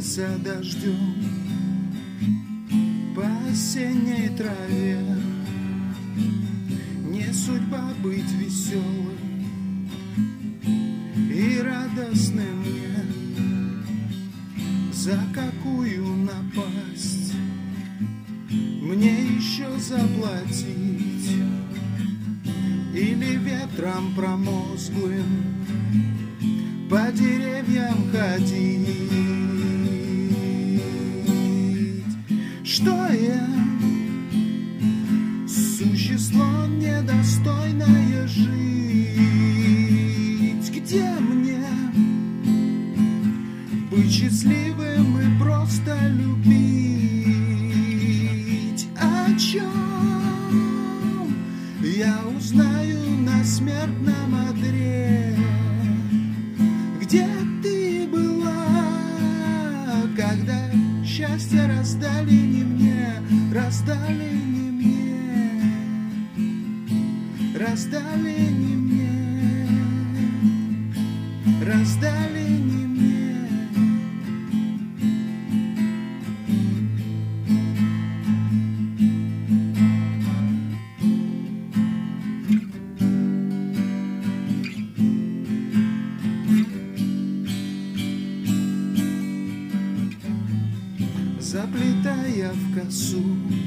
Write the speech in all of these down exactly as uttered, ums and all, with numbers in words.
прокатился дождем по осенней траве. Не судьба быть веселым и радостным мне. За какую напасть мне еще заплатить? Или ветром промозглым по деревьям ходить? Что я? Существо недостойное жить. Где мне быть счастливым и просто любить? О чем я узнаю на смертном одре? Где ты была, когда счастье раздали не мне, раздали не мне, раздали не мне, раздали не мне? Заплетая в косу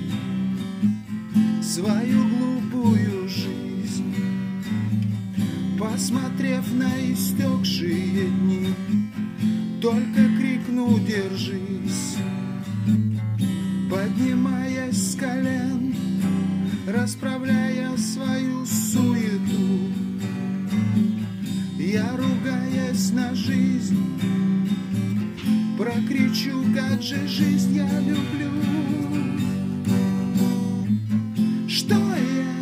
свою глупую жизнь, посмотрев на истекшие дни, только крикну: держись! Поднимаясь с колен, расправляя свою суету, я, ругаясь на жизнь, прокричу: как же жизнь я люблю. Что я?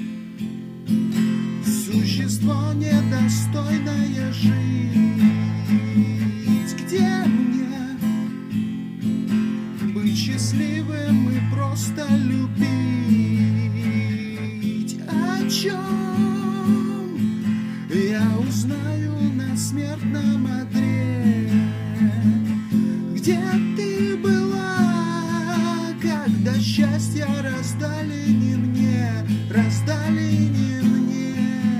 Существо недостойное жить. Где мне быть счастливым и просто любить? О чем я узнаю на смертном одре? Где ты была, когда счастье раздали не мне, раздали не мне?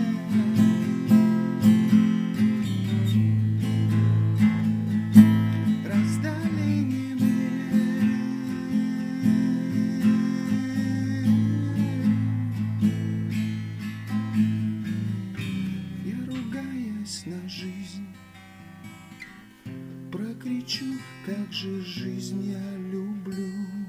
Раздали не мне. Я, ругаясь на жизнь, прокричу: как же жизнь я люблю.